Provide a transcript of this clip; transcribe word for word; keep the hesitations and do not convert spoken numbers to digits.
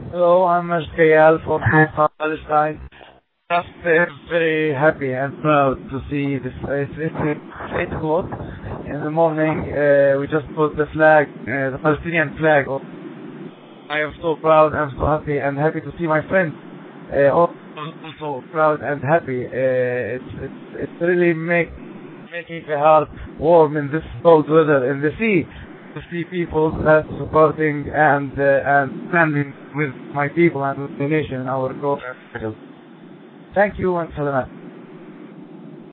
Hello, I'm Ashkayal from Haifa, Palestine. Just uh, very happy and proud to see this. Uh, it's, it's, it's eight o'clock in the morning. Uh, we just put the flag, uh, the Palestinian flag. I am so proud and so happy and happy to see my friends uh, also proud and happy. Uh, it's, it's, it's really make, making the heart warm in this cold weather in the sea. To see people that supporting and uh, and standing with my people and with the nation in our goal. Thank you and salamat.